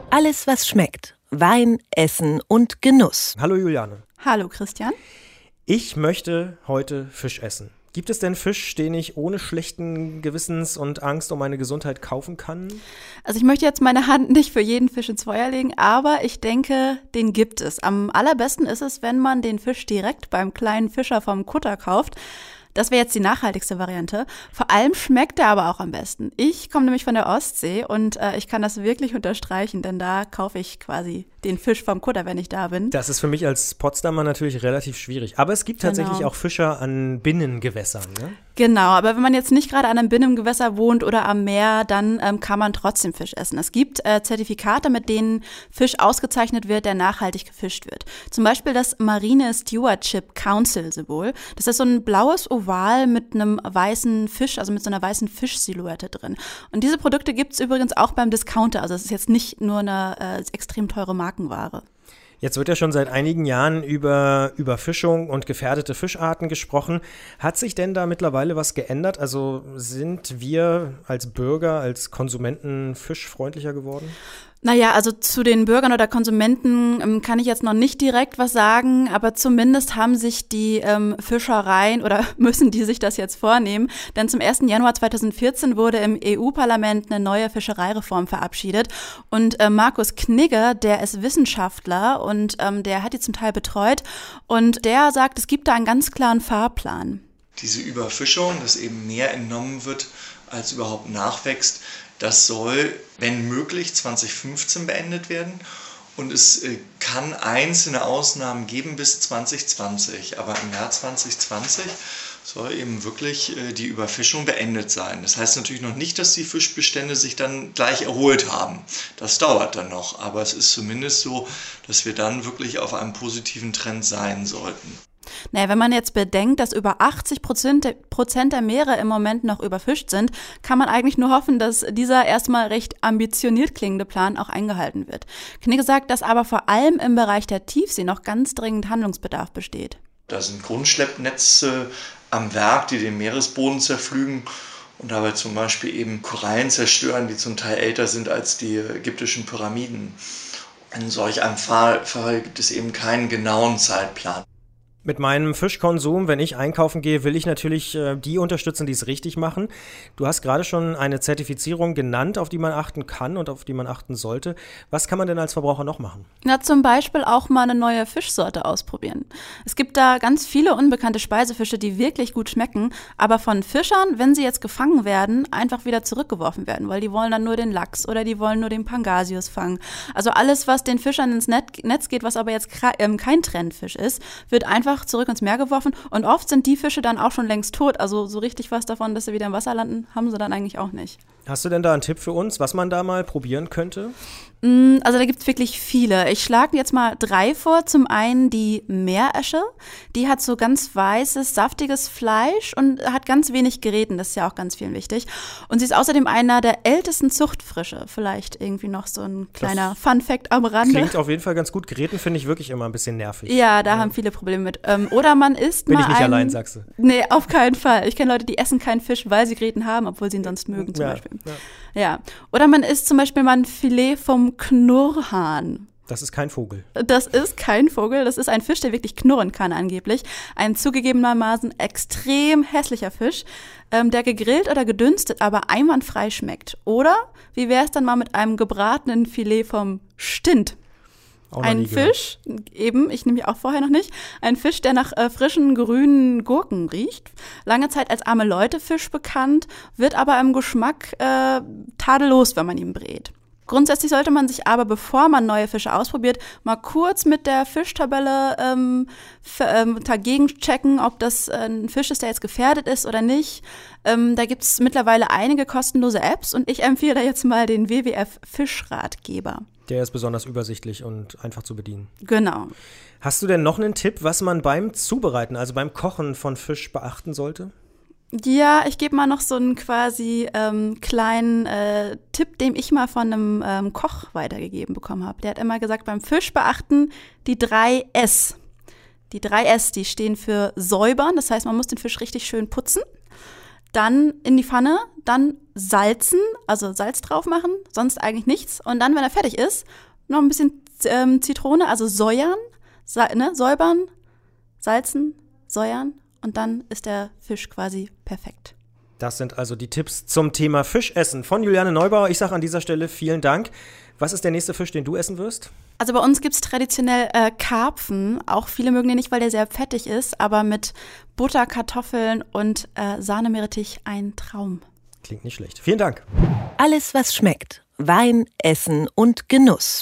Alles, was schmeckt. Wein, Essen und Genuss. Hallo Juliane. Hallo Christian. Ich möchte heute Fisch essen. Gibt es denn Fisch, den ich ohne schlechten Gewissens und Angst um meine Gesundheit kaufen kann? Also ich möchte jetzt meine Hand nicht für jeden Fisch ins Feuer legen, aber ich denke, den gibt es. Am allerbesten ist es, wenn man den Fisch direkt beim kleinen Fischer vom Kutter kauft. Das wäre jetzt die nachhaltigste Variante. Vor allem schmeckt er aber auch am besten. Ich komme nämlich von der Ostsee und ich kann das wirklich unterstreichen, denn da kaufe ich quasi den Fisch vom Kutter, wenn ich da bin. Das ist für mich als Potsdamer natürlich relativ schwierig. Aber es gibt tatsächlich auch Fischer an Binnengewässern, ne? Genau, aber wenn man jetzt nicht gerade an einem Binnengewässer wohnt oder am Meer, dann kann man trotzdem Fisch essen. Es gibt Zertifikate, mit denen Fisch ausgezeichnet wird, der nachhaltig gefischt wird. Zum Beispiel das Marine Stewardship Council Symbol. Das ist so ein blaues Oval mit einem weißen Fisch, also mit so einer weißen Fischsilhouette drin. Und diese Produkte gibt es übrigens auch beim Discounter. Also es ist jetzt nicht nur eine extrem teure Markenware. Jetzt wird ja schon seit einigen Jahren über Überfischung und gefährdete Fischarten gesprochen. Hat sich denn da mittlerweile was geändert? Also sind wir als Bürger, als Konsumenten fischfreundlicher geworden? Naja, also zu den Bürgern oder Konsumenten kann ich jetzt noch nicht direkt was sagen, aber zumindest haben sich die Fischereien oder müssen die sich das jetzt vornehmen, denn zum 1. Januar 2014 wurde im EU-Parlament eine neue Fischereireform verabschiedet und Markus Knigge, der ist Wissenschaftler und der hat die zum Teil betreut und der sagt, es gibt da einen ganz klaren Fahrplan. Diese Überfischung, dass eben mehr entnommen wird, als überhaupt nachwächst, das soll, wenn möglich, 2015 beendet werden und es kann einzelne Ausnahmen geben bis 2020. Aber im Jahr 2020 soll eben wirklich die Überfischung beendet sein. Das heißt natürlich noch nicht, dass die Fischbestände sich dann gleich erholt haben. Das dauert dann noch, aber es ist zumindest so, dass wir dann wirklich auf einem positiven Trend sein sollten. Naja, wenn man jetzt bedenkt, dass über 80% der Meere im Moment noch überfischt sind, kann man eigentlich nur hoffen, dass dieser erstmal recht ambitioniert klingende Plan auch eingehalten wird. Knigge sagt, dass aber vor allem im Bereich der Tiefsee noch ganz dringend Handlungsbedarf besteht. Da sind Grundschleppnetze am Werk, die den Meeresboden zerpflügen und dabei zum Beispiel eben Korallen zerstören, die zum Teil älter sind als die ägyptischen Pyramiden. In solch einem Fall gibt es eben keinen genauen Zeitplan. Mit meinem Fischkonsum, wenn ich einkaufen gehe, will ich natürlich die unterstützen, die es richtig machen. Du hast gerade schon eine Zertifizierung genannt, auf die man achten kann und auf die man achten sollte. Was kann man denn als Verbraucher noch machen? Na, zum Beispiel auch mal eine neue Fischsorte ausprobieren. Es gibt da ganz viele unbekannte Speisefische, die wirklich gut schmecken, aber von Fischern, wenn sie jetzt gefangen werden, einfach wieder zurückgeworfen werden, weil die wollen dann nur den Lachs oder die wollen nur den Pangasius fangen. Also alles, was den Fischern ins Netz geht, was aber jetzt kein Trendfisch ist, wird einfach zurück ins Meer geworfen und oft sind die Fische dann auch schon längst tot. Also so richtig was davon, dass sie wieder im Wasser landen, haben sie dann eigentlich auch nicht. Hast du denn da einen Tipp für uns, was man da mal probieren könnte? Also da gibt es wirklich viele. Ich schlage jetzt mal 3 vor. Zum einen die Meeresche. Die hat so ganz weißes, saftiges Fleisch und hat ganz wenig Gräten. Das ist ja auch ganz vielen wichtig. Und sie ist außerdem einer der ältesten Zuchtfische. Vielleicht irgendwie noch so ein kleiner Fun-Fact am Rande. Klingt auf jeden Fall ganz gut. Gräten finde ich wirklich immer ein bisschen nervig. Ja, da haben viele Probleme mit. Oder man isst Bin mal ich nicht allein, sagst du? Nee, auf keinen Fall. Ich kenne Leute, die essen keinen Fisch, weil sie Gräten haben, obwohl sie ihn sonst mögen zum Beispiel. Ja. Oder man isst zum Beispiel mal ein Filet vom Knurrhahn. Das ist kein Vogel. Das ist kein Vogel, das ist ein Fisch, der wirklich knurren kann angeblich. Ein zugegebenermaßen extrem hässlicher Fisch, der gegrillt oder gedünstet, aber einwandfrei schmeckt. Oder wie wäre es dann mal mit einem gebratenen Filet vom Stint? Ein Fisch, eben, ich nehme mich auch vorher noch nicht, ein Fisch, der nach frischen grünen Gurken riecht. Lange Zeit als Arme-Leute-Fisch bekannt, wird aber im Geschmack tadellos, wenn man ihn brät. Grundsätzlich sollte man sich aber, bevor man neue Fische ausprobiert, mal kurz mit der Fischtabelle dagegen checken, ob das ein Fisch ist, der jetzt gefährdet ist oder nicht. Da gibt es mittlerweile einige kostenlose Apps und ich empfehle da jetzt mal den WWF-Fischratgeber. Der ist besonders übersichtlich und einfach zu bedienen. Genau. Hast du denn noch einen Tipp, was man beim Zubereiten, also beim Kochen von Fisch beachten sollte? Ja, ich gebe mal noch so einen quasi kleinen Tipp, den ich mal von einem Koch weitergegeben bekommen habe. Der hat immer gesagt, beim Fisch beachten die 3 S. Die 3 S, die stehen für säubern, das heißt, man muss den Fisch richtig schön putzen. Dann in die Pfanne, dann salzen, also Salz drauf machen, sonst eigentlich nichts. Und dann, wenn er fertig ist, noch ein bisschen Zitrone, also säuern, säubern, salzen, säuern und dann ist der Fisch quasi perfekt. Das sind also die Tipps zum Thema Fischessen von Juliane Neubauer. Ich sage an dieser Stelle vielen Dank. Was ist der nächste Fisch, den du essen wirst? Also bei uns gibt es traditionell Karpfen. Auch viele mögen den nicht, weil der sehr fettig ist, aber mit Butter, Kartoffeln und Sahnemeerrettich ein Traum. Klingt nicht schlecht. Vielen Dank. Alles, was schmeckt. Wein, Essen und Genuss.